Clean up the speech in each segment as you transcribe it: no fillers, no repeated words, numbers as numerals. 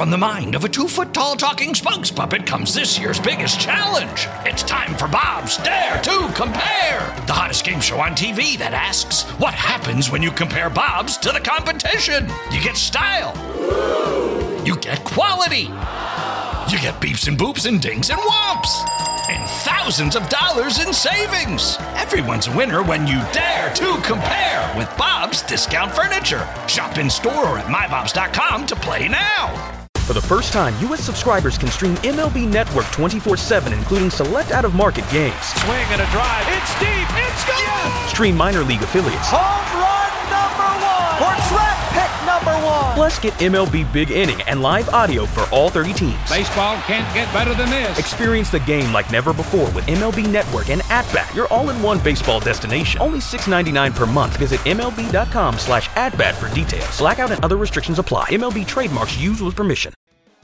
From the mind of a 2-foot-tall talking spokes puppet comes this year's biggest challenge. It's time for Bob's Dare to Compare, the hottest game show on TV that asks, what happens when you compare Bob's to the competition? You get style. You get quality. You get beeps and boops and dings and whomps. And thousands of dollars in savings. Everyone's a winner when you dare to compare with Bob's Discount Furniture. Shop in store or at mybobs.com to play now. For the first time, U.S. subscribers can stream MLB Network 24/7, including select out-of-market games. Swing and a drive. It's deep. It's gone. Yes! Stream minor league affiliates. Home run number 1. Or track pick number 1. Plus, get MLB Big Inning and live audio for all 30 teams. Baseball can't get better than this. Experience the game like never before with MLB Network and At-Bat, your all-in-one baseball destination. Only $6.99 per month. Visit MLB.com/atbat for details. Blackout and other restrictions apply. MLB trademarks used with permission.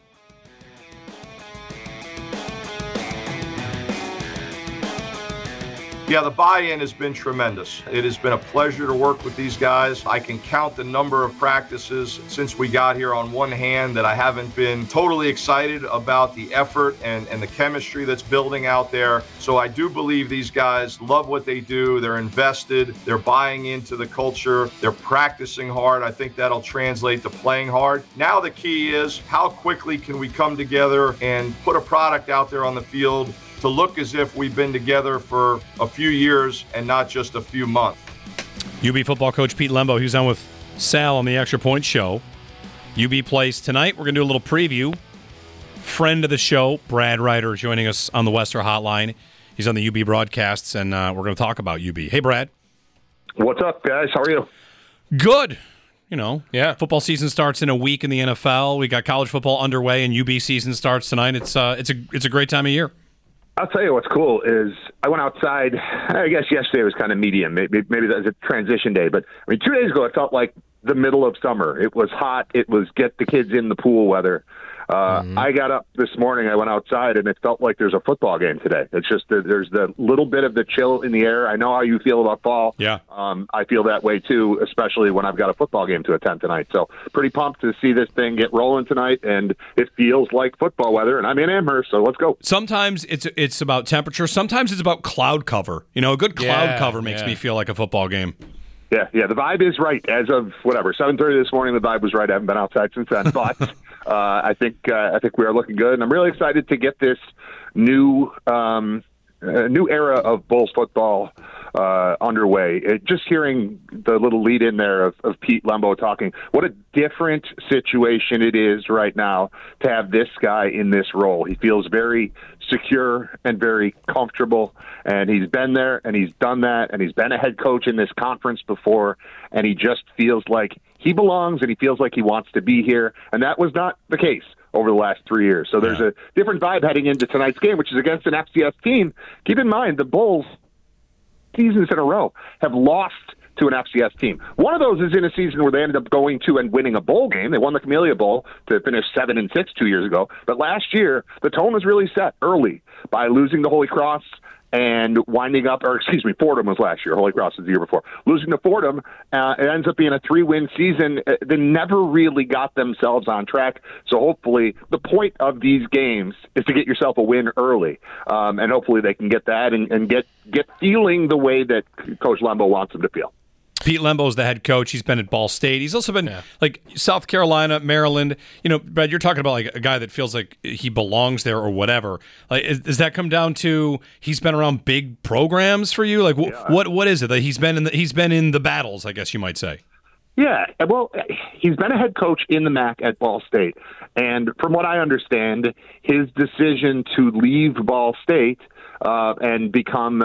Yeah, the buy-in has been tremendous. It has been a pleasure to work with these guys. I can count the number of practices since we got here on one hand that I haven't been totally excited about the effort and the chemistry that's building out there. So I do believe these guys love what they do. They're invested. They're buying into the culture. They're practicing hard. I think that'll translate to playing hard. Now the key is how quickly can we come together and put a product out there on the field to look as if we've been together for a few years and not just a few months. UB football coach Pete Lembo, he's on with Sal on the Extra Point Show. UB plays tonight. We're going to do a little preview. Friend of the show, Brad Ryder, joining us on the Wester Hotline. He's on the UB broadcasts, and we're going to talk about UB. Hey, Brad. What's up, guys? How are you? Good. You know, yeah. Football season starts in a week in the NFL. We got college football underway, and UB season starts tonight. It's a great time of year. I'll tell you what's cool is I went outside. I guess yesterday was kind of medium. Maybe that was a transition day. But, 2 days ago it felt like the middle of summer. It was hot. It was get the kids in the pool weather. I got up this morning. I went outside, and it felt like there's a football game today. It's just there's the little bit of the chill in the air. I know how you feel about fall. Yeah. I feel that way, too, especially when I've got a football game to attend tonight. So pretty pumped to see this thing get rolling tonight, and it feels like football weather, and I'm in Amherst, so let's go. Sometimes it's about temperature. Sometimes it's about cloud cover. A good cloud cover makes me feel like a football game. Yeah, the vibe is right. As of 7:30 this morning, the vibe was right. I haven't been outside since then, but I think we are looking good, and I'm really excited to get this new era of Bulls football underway. Just hearing the little lead in there of Pete Lembo talking, what a different situation it is right now to have this guy in this role. He feels very secure and very comfortable, and he's been there and he's done that, and he's been a head coach in this conference before, and he just feels like he belongs and he feels like he wants to be here, and that was not the case over the last 3 years. So there's a different vibe heading into tonight's game, which is against an FCS team. Keep in mind, the Bulls, seasons in a row, have lost to an FCS team. One of those is in a season where they ended up going to and winning a bowl game. They won the Camellia Bowl to finish 7-6 2 years ago. But last year, the tone was really set early by losing to Holy Cross and Fordham was last year. Holy Cross was the year before. Losing to Fordham, it ends up being a 3-win season. They never really got themselves on track. So hopefully the point of these games is to get yourself a win early. And hopefully they can get that and get feeling the way that Coach Lembo wants them to feel. Pete Lembo's the head coach. He's been at Ball State. He's also been like South Carolina, Maryland. Brad, you're talking about like a guy that feels like he belongs there or whatever. Like, does that come down to he's been around big programs for you? Like, what is it that he's been in the battles? I guess you might say. Yeah, well, he's been a head coach in the MAC at Ball State, and from what I understand, his decision to leave Ball State and become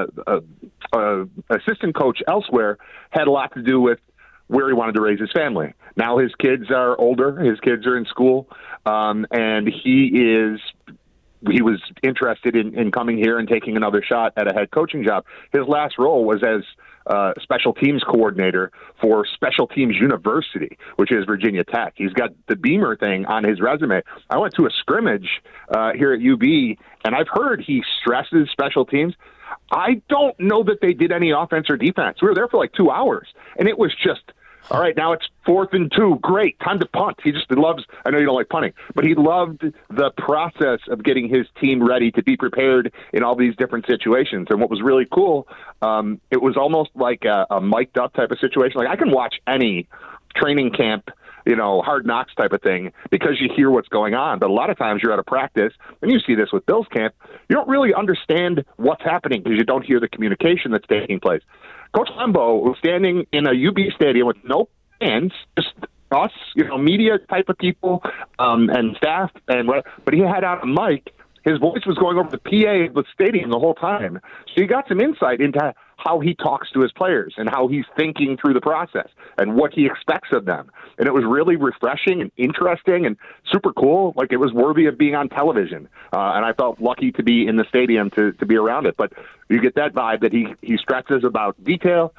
assistant coach elsewhere had a lot to do with where he wanted to raise his family. Now his kids are older, his kids are in school, and he was interested in coming here and taking another shot at a head coaching job. His last role was as special teams coordinator for Special Teams University, which is Virginia Tech. He's got the Beamer thing on his resume. I went to a scrimmage here at UB, and I've heard he stresses special teams. I don't know that they did any offense or defense. We were there for like 2 hours, and it was just All right, now it's 4th and 2. Great, time to punt. He just loves, I know you don't like punting, but he loved the process of getting his team ready to be prepared in all these different situations. And what was really cool, it was almost like a mic'd up type of situation. Like I can watch any training camp, hard knocks type of thing because you hear what's going on. But a lot of times you're at a practice, and you see this with Bills camp, you don't really understand what's happening because you don't hear the communication that's taking place. Coach Lembo was standing in a UB stadium with no fans, just us, media type of people and staff, but he had out a mic. His voice was going over the PA of the stadium the whole time. So you got some insight into how he talks to his players and how he's thinking through the process and what he expects of them. And it was really refreshing and interesting and super cool. Like it was worthy of being on television. And I felt lucky to be in the stadium to be around it. But you get that vibe that he stresses about detail.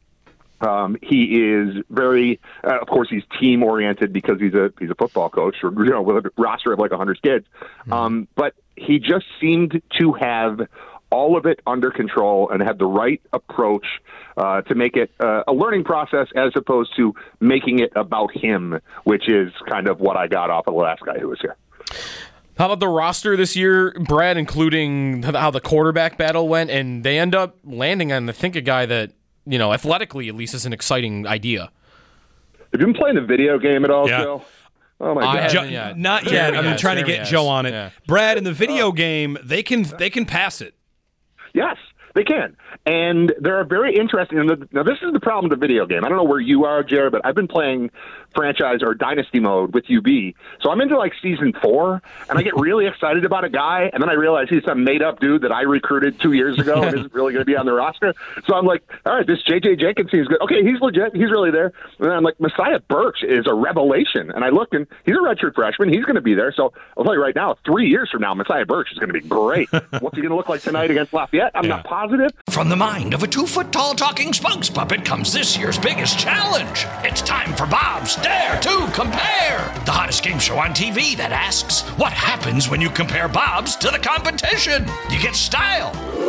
He is very, of course, he's team oriented because he's a football coach, or with a roster of like 100 kids. But he just seemed to have all of it under control and had the right approach to make it a learning process as opposed to making it about him, which is kind of what I got off of the last guy who was here. How about the roster this year, Brad, including how the quarterback battle went, and they end up landing on, I think, a guy that, athletically at least is an exciting idea. Have you been playing the video game at all, Joe? Oh my God! Not yet. I'm trying to get Joe on it. Yeah. Brad, in the video game, they can pass it. Yes, they can. And they're very interesting. Now, this is the problem with the video game. I don't know where you are, Jared, but I've been playing franchise or dynasty mode with UB. So I'm into like season 4, and I get really excited about a guy, and then I realize he's some made-up dude that I recruited 2 years ago and isn't really going to be on the roster. So I'm like, all right, this J.J. Jenkins is good. Okay, he's legit. He's really there. And then I'm like, Messiah Birch is a revelation. And I looked, and he's a redshirt freshman. He's going to be there. So I'll tell you right now, 3 years from now, Messiah Birch is going to be great. What's he going to look like tonight against Lafayette? I'm not positive. From the mind of a 2-foot-tall talking spokes puppet comes this year's biggest challenge. It's time for Bob's Dare to Compare, the hottest game show on TV that asks, what happens when you compare Bob's to the competition? You get style.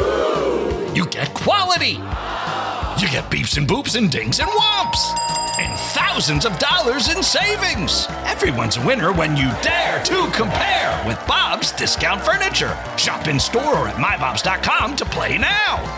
You get quality. You get beeps and boops and dings and whomps. And thousands of dollars in savings. Everyone's a winner when you dare to compare with Bob's Discount Furniture. Shop in store or at mybobs.com to play now.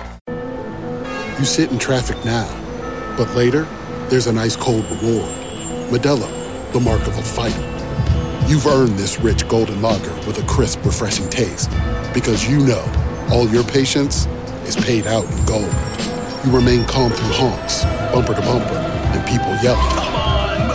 You sit in traffic now, but later, there's an ice-cold reward. Modelo, the mark of a fighter. You've earned this rich golden lager with a crisp, refreshing taste. Because you know, all your patience is paid out in gold. You remain calm through honks, bumper to bumper, and people yelling. Come on,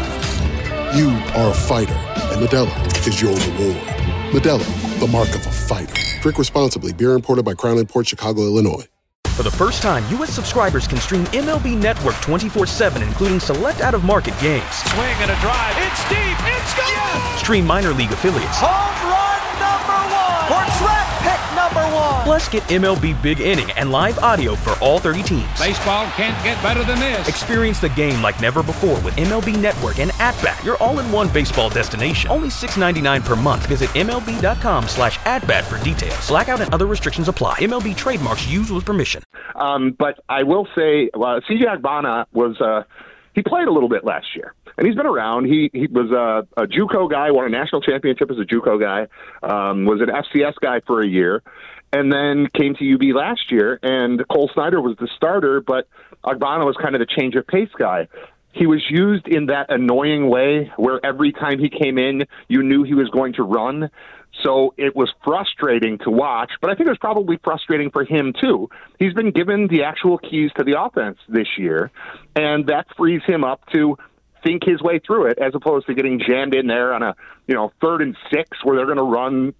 move! You are a fighter, and Modelo is your reward. Modelo, the mark of a fighter. Drink responsibly. Beer imported by Crown Imports, Chicago, Illinois. For the first time, U.S. subscribers can stream MLB Network 24/7, including select out-of-market games. Swing and a drive. It's deep. It's gone. Yes! Stream minor league affiliates. Home run number 1. For track pick number 1. Plus, get MLB Big Inning and live audio for all 30 teams. Baseball can't get better than this. Experience the game like never before with MLB Network and At-Bat, your all-in-one baseball destination. Only $6.99 per month. Visit MLB.com/at-bat for details. Blackout and other restrictions apply. MLB trademarks used with permission. But I will say, C.J. Agbana he played a little bit last year, and he's been around. He was a JUCO guy, won a national championship as a JUCO guy, was an FCS guy for a year, and then came to UB last year, and Cole Snyder was the starter, but Agbana was kind of the change of pace guy. He was used in that annoying way where every time he came in, you knew he was going to run. So it was frustrating to watch, but I think it was probably frustrating for him too. He's been given the actual keys to the offense this year, and that frees him up to think his way through it as opposed to getting jammed in there on a 3rd and 6 where they're going to run,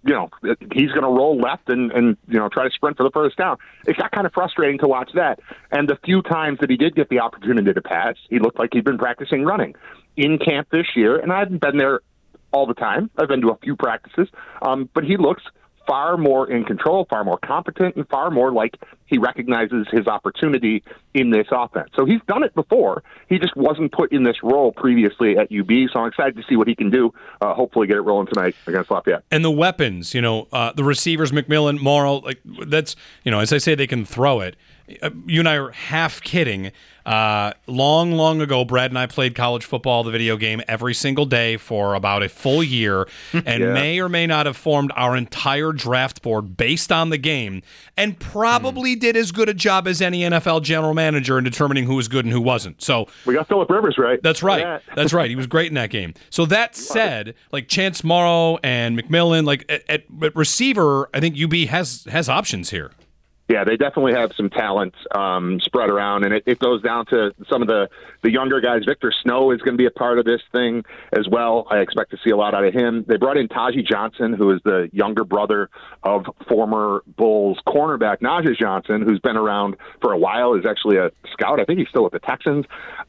he's going to roll left and try to sprint for the first down. It got kind of frustrating to watch that. And the few times that he did get the opportunity to pass, he looked like he'd been practicing running in camp this year, and I hadn't been there all the time. I've been to a few practices, but he looks far more in control, far more competent, and far more like he recognizes his opportunity in this offense. So he's done it before. He just wasn't put in this role previously at UB, so I'm excited to see what he can do, hopefully get it rolling tonight against Lafayette. And the weapons, the receivers, McMillan, Morrow, like that's, as I say, they can throw it. you and I are half kidding. Long ago, Brad and I played college football, the video game, every single day for about a full year, and may or may not have formed our entire draft board based on the game, and probably did as good a job as any NFL general manager in determining who was good and who wasn't. So we got Phillip Rivers right. That's right. That's right. He was great in that game. So that said, like Chance Morrow and McMillan, like at receiver, I think UB has options here. Yeah, they definitely have some talent spread around, and it goes down to some of the younger guys. Victor Snow is going to be a part of this thing as well. I expect to see a lot out of him. They brought in Taji Johnson, who is the younger brother of former Bulls cornerback Najee Johnson, who's been around for a while, is actually a scout. I think he's still with the Texans.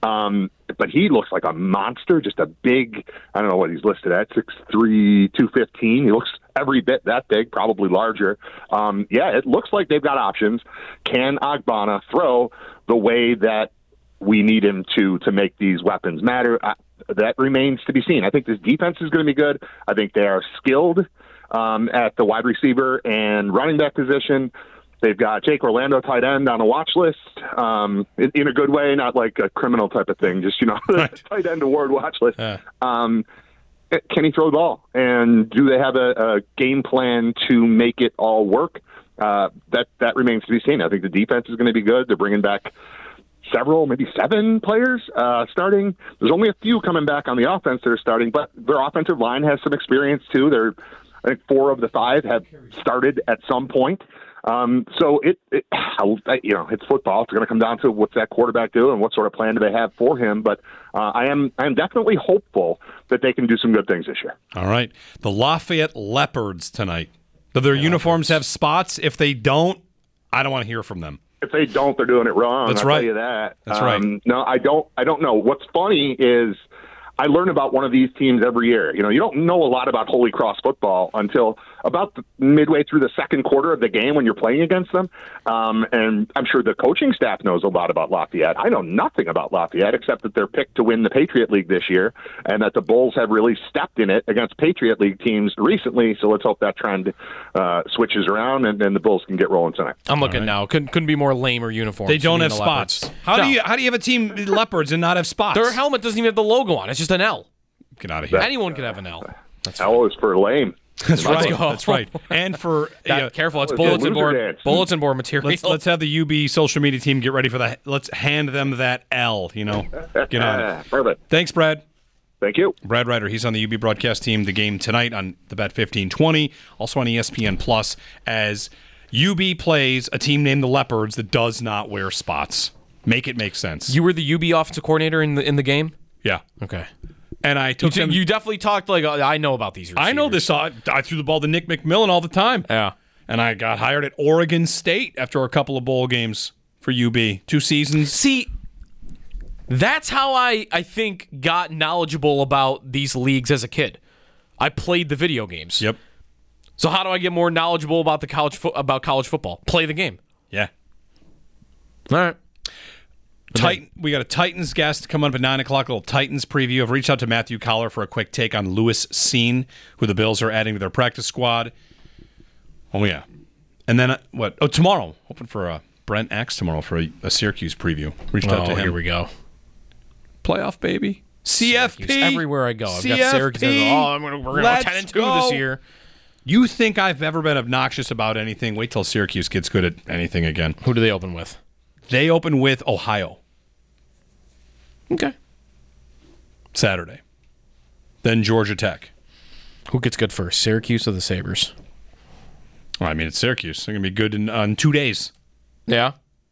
But he looks like a monster, just a big, I don't know what he's listed at, 6'3", 215. He looks every bit that big, probably larger. It looks like they've got options. Can Ogbonna throw the way that we need him to make these weapons matter? That remains to be seen. I think this defense is going to be good. I think they are skilled at the wide receiver and running back position. They've got Jake Orlando, tight end, on a watch list in a good way, not like a criminal type of thing, just, right. Tight end award watch list. Can he throw the ball? And do they have a game plan to make it all work? That remains to be seen. I think the defense is going to be good. They're bringing back several, maybe 7 players starting. There's only a few coming back on the offense that are starting, but their offensive line has some experience too. I think 4 of the 5 have started at some point. So it's football. It's going to come down to what's that quarterback do and what sort of plan do they have for him. But I am definitely hopeful that they can do some good things this year. All right. The Lafayette Leopards tonight. Do their uniforms have spots? If they don't, I don't want to hear from them. If they don't, they're doing it wrong. That's I'll right. tell you that. That's right. No, I don't know. What's funny is I learn about one of these teams every year. You don't know a lot about Holy Cross football until about midway through the second quarter of the game when you're playing against them. And I'm sure the coaching staff knows a lot about Lafayette. I know nothing about Lafayette except that they're picked to win the Patriot League this year and that the Bulls have really stepped in it against Patriot League teams recently. So let's hope that trend switches around and the Bulls can get rolling tonight. I'm looking now. Couldn't be more lamer uniforms. They don't have spots. How do you have a team Leopards and not have spots? Their helmet doesn't even have the logo on. It's just an L. Get out of here. Anyone could have an L. L is for lame. That's right. That's right. And for careful, it's bulletin board material. Let's have the UB social media team get ready for that. Let's hand them that L. Get on it. Perfect. Thanks, Brad. Thank you. Brad Ryder, he's on the UB broadcast team. The game tonight on the Bet 1520, also on ESPN Plus, as UB plays a team named the Leopards that does not wear spots. Make it make sense. You were the UB offensive coordinator in the game? Yeah. Okay. And I took them. You definitely talked like, I know about these receivers. I know this. I threw the ball to Nick McMillan all the time. Yeah. And I got hired at Oregon State after a couple of bowl games for UB. 2 seasons. See, that's how I think got knowledgeable about these leagues as a kid. I played the video games. Yep. So how do I get more knowledgeable about college football? Play the game. Yeah. All right. We got a Titans guest coming up at 9 o'clock, a little Titans preview. I've reached out to Matthew Collar for a quick take on Lewis Cine, who the Bills are adding to their practice squad. Oh, yeah. And then, tomorrow. Hoping for Brent Axe tomorrow for a Syracuse preview. Reached out to him. Here we go. Playoff, baby. CFP. Syracuse. Everywhere I go. I've got Syracuse. We're going to go 10-2 this year. You think I've ever been obnoxious about anything? Wait till Syracuse gets good at anything again. Who do they open with? They open with Ohio. Okay. Saturday. Then Georgia Tech. Who gets good first, Syracuse or the Sabres? Well, I mean, it's Syracuse. They're going to be good in 2 days. Yeah.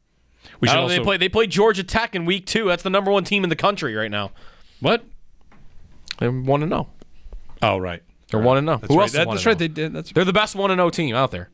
They play Georgia Tech in week 2. That's the number 1 team in the country right now. What? They're 1-0. Oh, right. They're 1-0. Who else? That's right. They did. They're the best 1-0 team out there.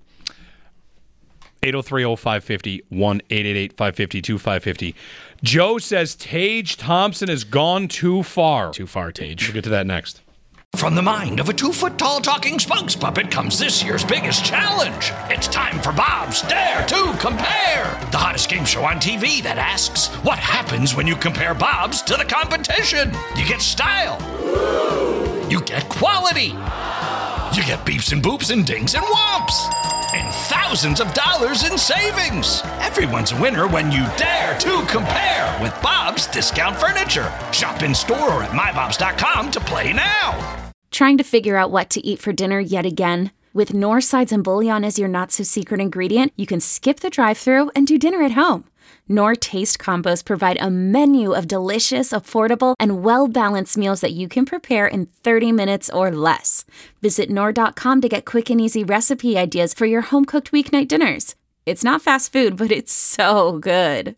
803-0550, 1-888-550-2550. Joe says Tage Thompson has gone too far. Too far, Tage. We'll get to that next. From the mind of a 2-foot-tall talking spokes puppet comes this year's biggest challenge. It's time for Bob's Dare to Compare, the hottest game show on TV that asks, what happens when you compare Bob's to the competition? You get style. You get quality. You get beeps and boops and dings and whomps. and thousands of dollars in savings. Everyone's a winner when you dare to compare with Bob's Discount Furniture. Shop in store or at mybobs.com to play now. Trying to figure out what to eat for dinner yet again? With Knorr sides and bouillon as your not-so-secret ingredient, you can skip the drive-thru and do dinner at home. Knorr Taste Combos provide a menu of delicious, affordable, and well-balanced meals that you can prepare in 30 minutes or less. Visit Knorr.com to get quick and easy recipe ideas for your home-cooked weeknight dinners. It's not fast food, but it's so good.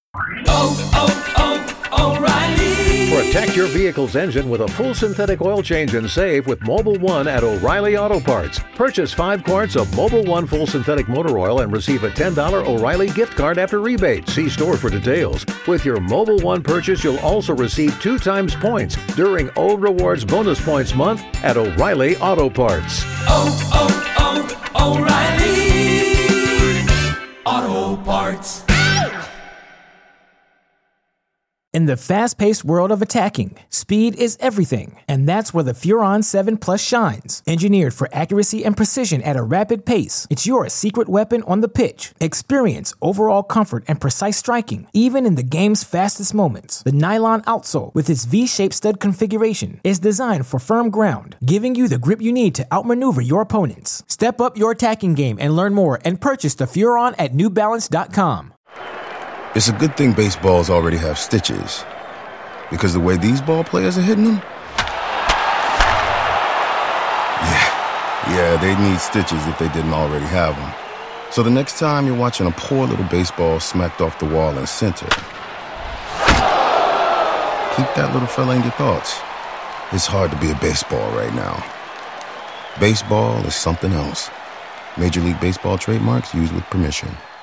O'Reilly. Protect your vehicle's engine with a full synthetic oil change and save with Mobil 1 at O'Reilly Auto Parts. Purchase 5 quarts of Mobil 1 full synthetic motor oil and receive a $10 O'Reilly gift card after rebate. See store for details. With your Mobil 1 purchase, you'll also receive 2 times points during O Rewards Bonus Points Month at O'Reilly Auto Parts. O'Reilly Auto Parts. In the fast-paced world of attacking, speed is everything, and that's where the Furon 7 Plus shines. Engineered for accuracy and precision at a rapid pace, it's your secret weapon on the pitch. Experience overall comfort and precise striking, even in the game's fastest moments. The nylon outsole, with its V-shaped stud configuration, is designed for firm ground, giving you the grip you need to outmaneuver your opponents. Step up your attacking game and learn more and purchase the Furon at NewBalance.com. It's a good thing baseballs already have stitches, because the way these ball players are hitting them, yeah, they'd need stitches if they didn't already have them. So the next time you're watching a poor little baseball smacked off the wall in center, keep that little fella in your thoughts. It's hard to be a baseball right now. Baseball is something else. Major League Baseball trademarks used with permission.